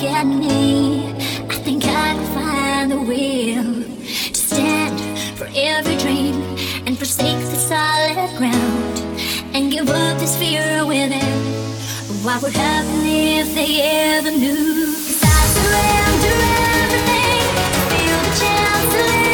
at me. I think I can find the will to stand for every dream and forsake the solid ground and give up this fear within. What would happen if they ever knew? 'Cause I surrender everything, feel the chance to live.